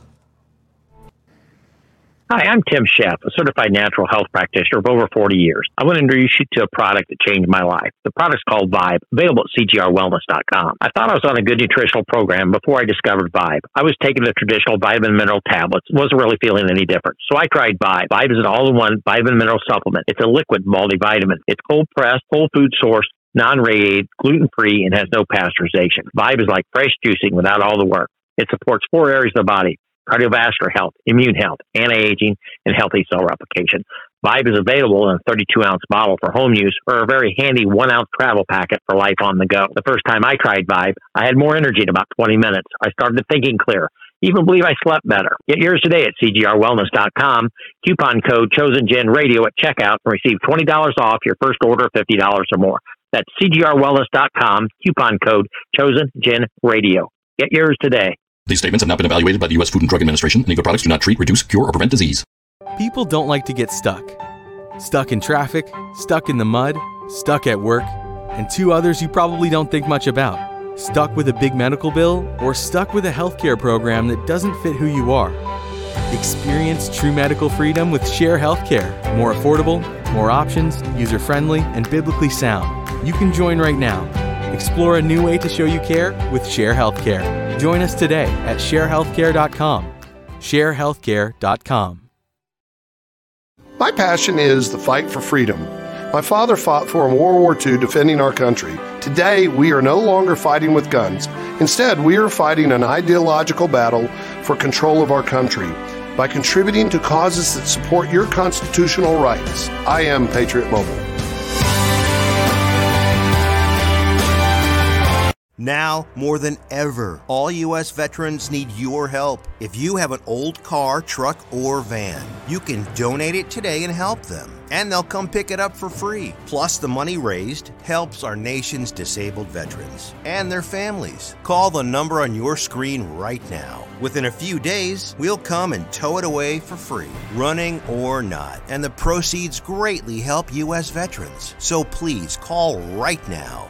Hi, I'm Tim Sheff, a certified natural health practitioner of over 40 years. I want to introduce you to a product that changed my life. The product's called Vibe, available at CGRWellness.com. I thought I was on a good nutritional program before I discovered Vibe. I was taking the traditional vitamin mineral tablets, wasn't really feeling any different. So I tried Vibe. Vibe is an all-in-one vitamin mineral supplement. It's a liquid multivitamin. It's cold-pressed, whole food sourced, non-radiated, gluten-free, and has no pasteurization. Vibe is like fresh juicing without all the work. It supports 4 areas of the body: cardiovascular health, immune health, anti-aging, and healthy cell replication. Vibe is available in a 32-ounce bottle for home use or a very handy 1-ounce travel packet for life on the go. The first time I tried Vibe, I had more energy in about 20 minutes. I started thinking clear. Even believe I slept better. Get yours today at cgrwellness.com. Coupon code ChosenGenRadio at checkout and receive $20 off your first order of $50 or more. That's cgrwellness.com. Coupon code ChosenGenRadio. Get yours today. These statements have not been evaluated by the U.S. Food and Drug Administration. Legal products do not treat, reduce, cure, or prevent disease. People don't like to get stuck. Stuck in traffic, stuck in the mud, stuck at work, and two others you probably don't think much about. Stuck with a big medical bill or stuck with a healthcare program that doesn't fit who you are. Experience true medical freedom with Share Healthcare. More affordable, more options, user-friendly, and biblically sound. You can join right now. Explore a new way to show you care with Share Healthcare. Join us today at sharehealthcare.com. sharehealthcare.com. My passion is the fight for freedom. My father fought for in World War II defending our country. Today, we are no longer fighting with guns. Instead, we are fighting an ideological battle for control of our country by contributing to causes that support your constitutional rights. I am Patriot Mobile. Now, more than ever, all U.S. veterans need your help. If you have an old car, truck, or van, you can donate it today and help them. And they'll come pick it up for free. Plus, the money raised helps our nation's disabled veterans and their families. Call the number on your screen right now. Within a few days, we'll come and tow it away for free, running or not. And the proceeds greatly help U.S. veterans. So please call right now.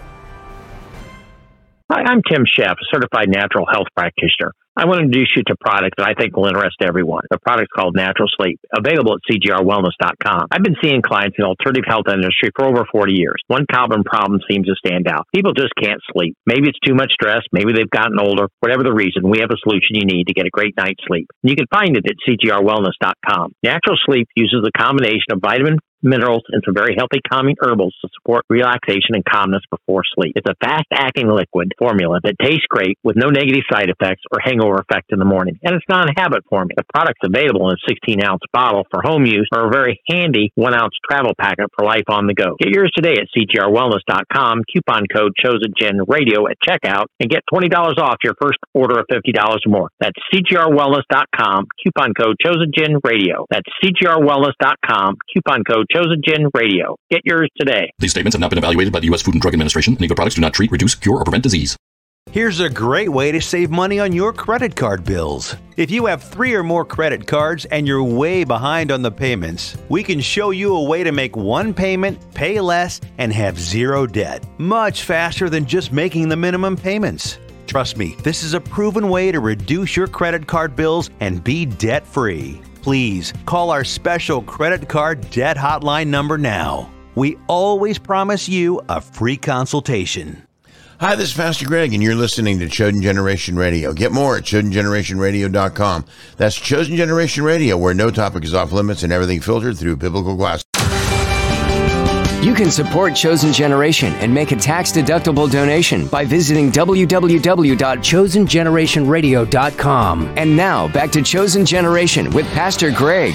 Hi, I'm Tim Sheff, a certified natural health practitioner. I want to introduce you to a product that I think will interest everyone. The product's called Natural Sleep, available at cgrwellness.com. I've been seeing clients in the alternative health industry for over 40 years. One common problem seems to stand out. People just can't sleep. Maybe it's too much stress. Maybe they've gotten older. Whatever the reason, we have a solution you need to get a great night's sleep. You can find it at cgrwellness.com. Natural Sleep uses a combination of vitamin, minerals, and some very healthy calming herbals to support relaxation and calmness before sleep. It's a fast-acting liquid formula that tastes great with no negative side effects or hangover effect in the morning. And it's non-habit forming. The product's available in a 16-ounce bottle for home use or a very handy 1-ounce travel packet for life on the go. Get yours today at cgrwellness.com. Coupon code ChosenGenRadio at checkout and get $20 off your first order of $50 or more. That's cgrwellness.com. Coupon code ChosenGenRadio. That's cgrwellness.com. Coupon code ChosenGenRadio. Get yours today. These statements have not been evaluated by the U.S. Food and Drug Administration. Legal products do not treat, reduce, cure, or prevent disease. Here's a great way to save money on your credit card bills. If you have 3 or more credit cards and you're way behind on the payments, we can show you a way to make one payment, pay less, and have zero debt. Much faster than just making the minimum payments. Trust me, this is a proven way to reduce your credit card bills and be debt-free. Please call our special credit card debt hotline number now. We always promise you a free consultation. Hi, this is Pastor Greg, and you're listening to Chosen Generation Radio. Get more at ChosenGenerationRadio.com. That's Chosen Generation Radio, where no topic is off limits and everything filtered through biblical glasses. You can support Chosen Generation and make a tax-deductible donation by visiting www.chosengenerationradio.com. And now, back to Chosen Generation with Pastor Greg.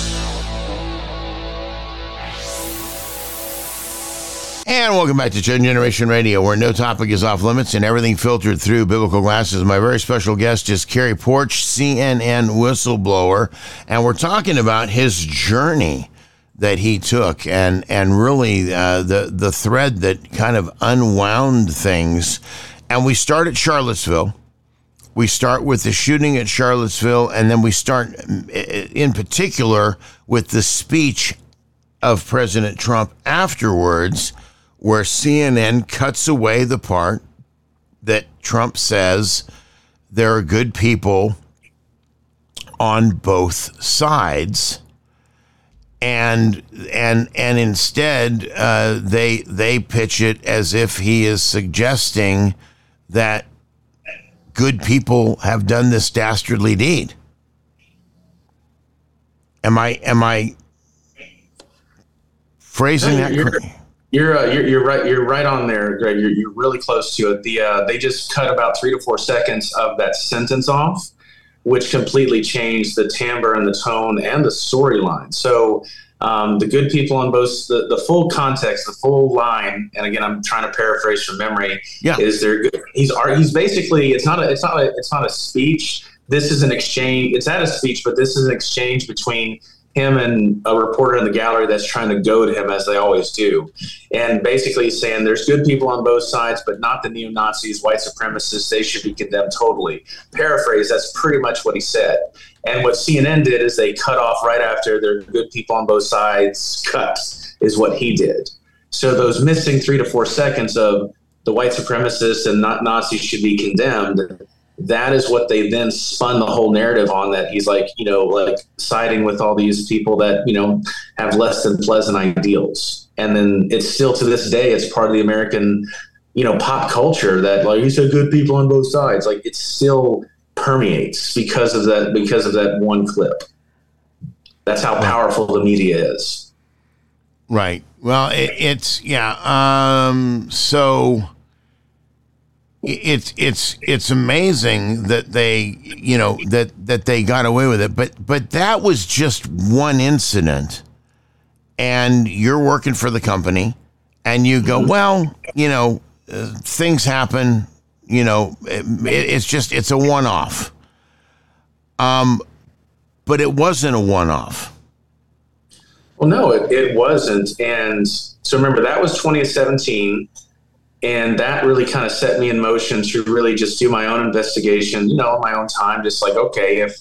And welcome back to Chosen Generation Radio, where no topic is off limits and everything filtered through biblical glasses. My very special guest is Kerry Porch, CNN whistleblower, and we're talking about his journey that he took and really the thread that kind of unwound things. And we start at Charlottesville. We start with the shooting at Charlottesville, and then we start in particular with the speech of President Trump afterwards, where CNN cuts away the part that Trump says there are good people on both sides, and instead they pitch it as if he is suggesting that good people have done this dastardly deed. Am I phrasing that correctly? You're right. You're right on there, Greg. You're really close to it. They just cut about 3 to 4 seconds of that sentence off, which completely changed the timbre and the tone and the storyline. So the good people on both the full context, the full line, and again, I'm trying to paraphrase from memory. Is there? He's basically it's not a speech. This is an exchange. It's at a speech, but this is an exchange between him and a reporter in the gallery that's trying to goad him, as they always do, and basically saying there's good people on both sides, but not the neo-Nazis, white supremacists. They should be condemned totally. Paraphrase, that's pretty much what he said. And what CNN did is they cut off right after their good people on both sides cut is what he did. So those missing 3 to 4 seconds of the white supremacists and not Nazis should be condemned, that is what they then spun the whole narrative on, that he's like siding with all these people that, have less than pleasant ideals. And then it's still to this day, it's part of the American, pop culture that like, he said good people on both sides. Like it still permeates because of that one clip. That's how powerful the media is. Right. Well, so it's amazing that they, that they got away with it. But that was just one incident, and you're working for the company, and you go, well, things happen. It's a one-off. But it wasn't a one-off. Well, no, it wasn't. And so remember, that was 2017. And that really kind of set me in motion to really just do my own investigation, on my own time, just like, okay, if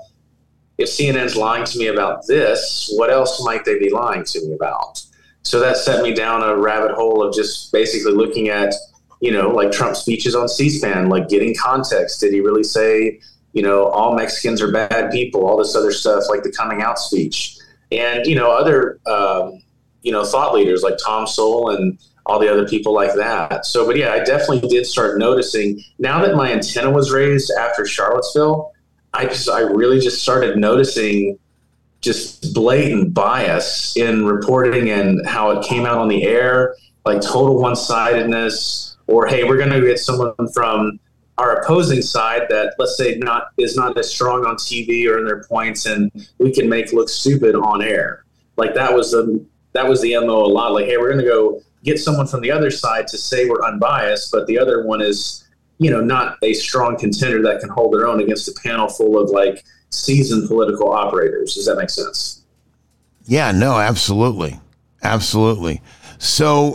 CNN's lying to me about this, what else might they be lying to me about? So that set me down a rabbit hole of just basically looking at, like Trump's speeches on C-SPAN, like getting context. Did he really say, all Mexicans are bad people, all this other stuff, like the coming out speech? And, other, thought leaders like Tom Sowell and all the other people like that. So, but yeah, I definitely did start noticing, now that my antenna was raised after Charlottesville, I really just started noticing just blatant bias in reporting and how it came out on the air, like total one-sidedness, or, hey, we're going to get someone from our opposing side that, let's say, is not as strong on TV or in their points, and we can make look stupid on air. Like that was the MO a lot. Like, hey, we're going to go get someone from the other side to say we're unbiased, but the other one is, not a strong contender that can hold their own against a panel full of like seasoned political operators. Does that make sense? Yeah, no, absolutely. Absolutely. So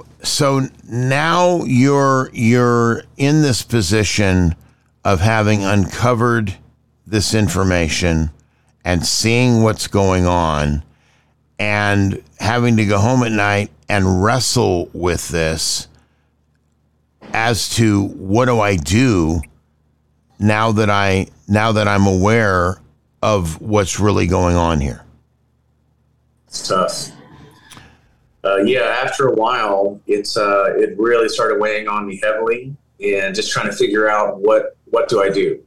now you're in this position of having uncovered this information and seeing what's going on and having to go home at night and wrestle with this as to what do I do now that I'm aware of what's really going on here. It's tough. After a while, it really started weighing on me heavily, and just trying to figure out what do I do.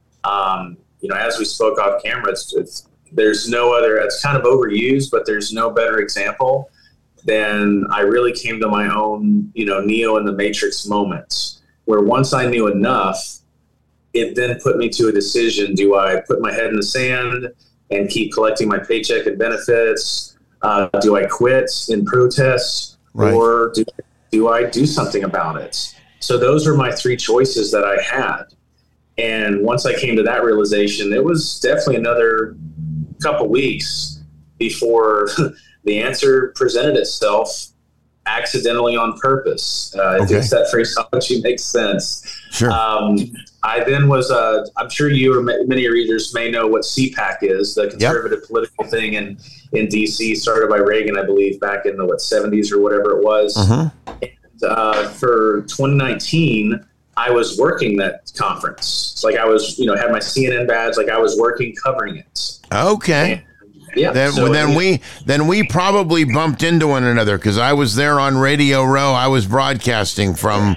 As we spoke off camera, there's no other. It's kind of overused, but there's no better example than I really came to my own, Neo in the Matrix moments, where once I knew enough, it then put me to a decision. Do I put my head in the sand and keep collecting my paycheck and benefits? Do I quit in protest, right, or do I do something about it? So those were my three choices that I had. And once I came to that realization, it was definitely another couple weeks before the answer presented itself accidentally on purpose. It's that phraseology makes sense. Sure. I then was, I'm sure you or many of your readers may know what CPAC is, the conservative political thing in D.C., started by Reagan, I believe, back in the 70s or whatever it was. And, for 2019, I was working that conference. It's like I was, had my CNN badge, like I was working covering it. Okay. Yeah. Then we probably bumped into one another because I was there on Radio Row. I was broadcasting from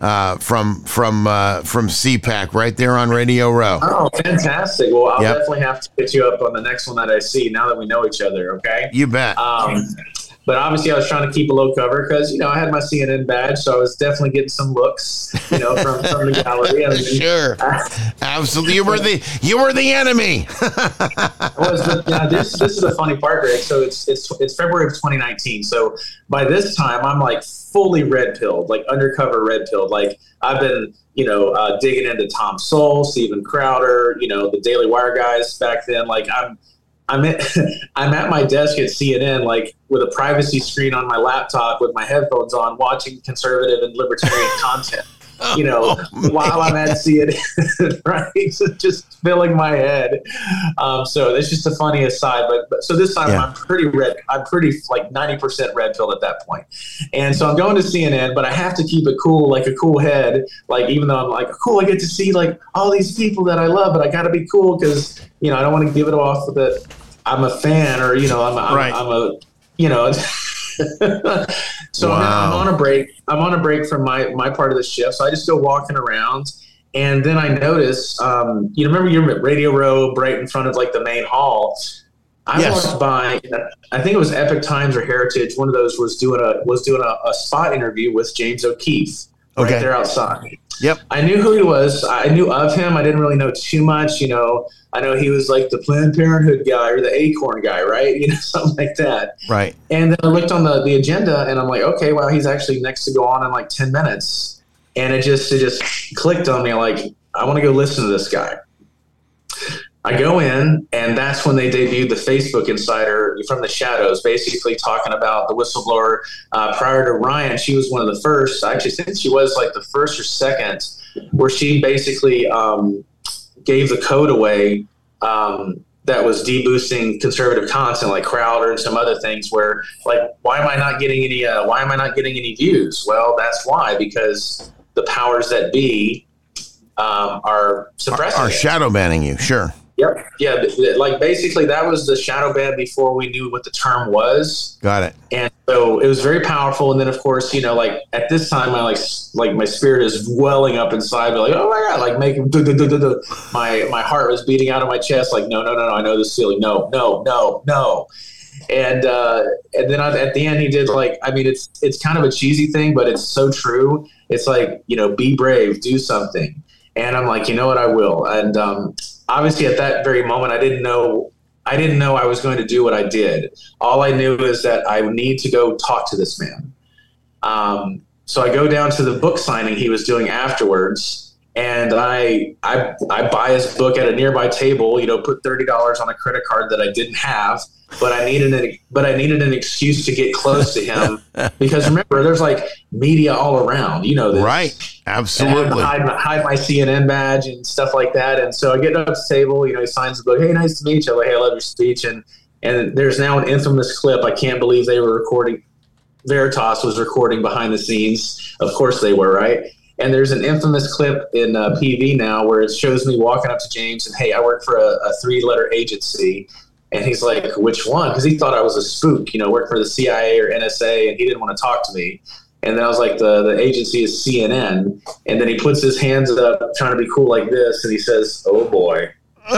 CPAC right there on Radio Row. Oh, fantastic! Well, I'll definitely have to get you up on the next one that I see now that we know each other. Okay. You bet. But obviously I was trying to keep a low cover because, I had my CNN badge, so I was definitely getting some looks, from the gallery. I mean, sure. Absolutely. You were the enemy. This is the funny part, Greg. So it's February of 2019. So by this time I'm like fully red-pilled, like undercover red-pilled. Like I've been, digging into Tom Sowell, Steven Crowder, the Daily Wire guys back then. Like I'm at my desk at CNN, like with a privacy screen on my laptop with my headphones on, watching conservative and libertarian content, while I'm at CNN, right? So just filling my head. So it's just a funny aside. But so this time I'm pretty red. I'm pretty like 90% red pill at that point. And so I'm going to CNN, but I have to keep it cool, like a cool head. Like, even though I'm like, cool, I get to see like all these people that I love, but I got to be cool because, I don't want to give it off that I'm a fan or, So I'm on a break. I'm on a break from my part of the shift. So I just go walking around, and then I notice, remember you're at Radio Row, right in front of like the main hall. I walked by, I think it was Epic Times or Heritage. One of those was doing a spot interview with James O'Keefe right there outside. Yep. I knew who he was. I knew of him. I didn't really know too much. I know he was like the Planned Parenthood guy or the Acorn guy, right? Something like that. Right. And then I looked on the agenda, and I'm like, okay, well, he's actually next to go on in like 10 minutes. And it just clicked on me. Like, I want to go listen to this guy. I go in, and that's when they debuted the Facebook Insider from the shadows, basically talking about the whistleblower. Prior to Ryan, she was one of the first. I actually think she was like the first or second, where she basically gave the code away that was deboosting conservative content like Crowder and some other things. Where like, why am I not getting any views? Well, that's why, because the powers that be are suppressing are shadow banning you. Sure. Yep. Yeah. Like basically that was the shadow ban before we knew what the term was. Got it. And so it was very powerful. And then of course, like at this time, I like my spirit is welling up inside. Like, oh my God, like making my heart was beating out of my chest. Like, no, I know this feeling. No. And then at the end he did like, I mean, it's kind of a cheesy thing, but it's so true. It's like, be brave, do something. And I'm like, you know what, I will. And obviously at that very moment, I didn't know I was going to do what I did. All I knew is that I would need to go talk to this man. So I go down to the book signing he was doing afterwards, and I buy his book at a nearby table, put $30 on a credit card that I didn't have, but I needed an excuse to get close to him because remember, there's like media all around, this. Right. Absolutely. Hide my CNN badge and stuff like that. And so I get up to the table, he signs the book. Hey, nice to meet you. I'm like, hey, I love your speech. And there's now an infamous clip. I can't believe they were recording. Veritas was recording behind the scenes. Of course they were, right? And there's an infamous clip in PV now where it shows me walking up to James and, hey, I work for a 3-letter agency. And he's like, which one? Because he thought I was a spook, work for the CIA or NSA, and he didn't want to talk to me. And then I was like, the agency is CNN. And then he puts his hands up, trying to be cool like this, and he says, oh, boy.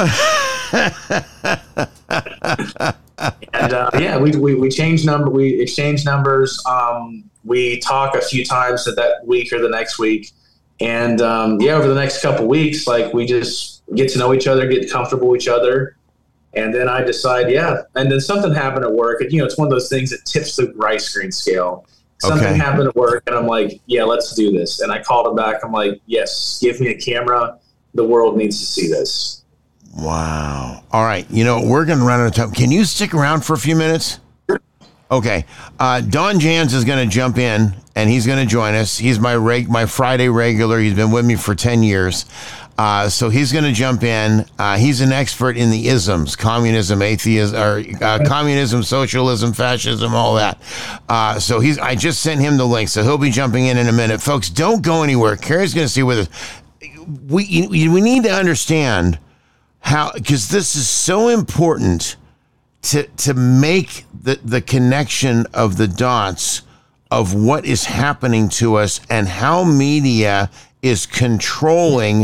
And, we changed we exchanged numbers. We talk a few times that week or the next week. And, over the next couple weeks, like, we just get to know each other, get comfortable with each other. And then I decide, and then something happened at work. And, it's one of those things that tips the rice screen scale. Something happened at work, and I'm like, yeah, let's do this. And I called him back. I'm like, yes, give me a camera. The world needs to see this. Wow. All right. We're going to run out of time. Can you stick around for a few minutes? Okay. Don Jans is going to jump in, and he's going to join us. He's my Friday regular. He's been with me for 10 years. So he's going to jump in. He's an expert in the isms, communism, atheism, or communism, socialism, fascism, all that. So I just sent him the link, so he'll be jumping in a minute. Folks, don't go anywhere. Carrie's going to see with us. We need to understand how, because this is so important to make the connection of the dots of what is happening to us and how media is controlling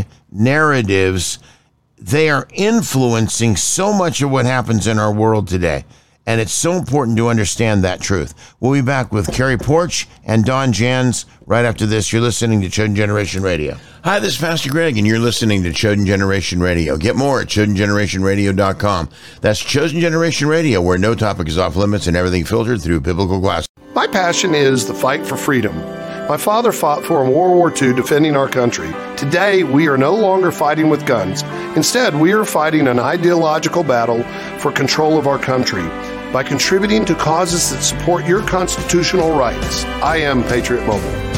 narratives. They are influencing so much of what happens in our world today. And it's so important to understand that truth. We'll be back with Carrie Porch and Don Jans right after this. You're listening to Chosen Generation Radio. Hi, this is Pastor Greg, and you're listening to Chosen Generation Radio. Get more at ChosenGenerationRadio.com. That's Chosen Generation Radio, where no topic is off limits and everything filtered through biblical glasses. My passion is the fight for freedom. My father fought for in World War II defending our country. Today, we are no longer fighting with guns. Instead, we are fighting an ideological battle for control of our country by contributing to causes that support your constitutional rights. I am Patriot Mobile.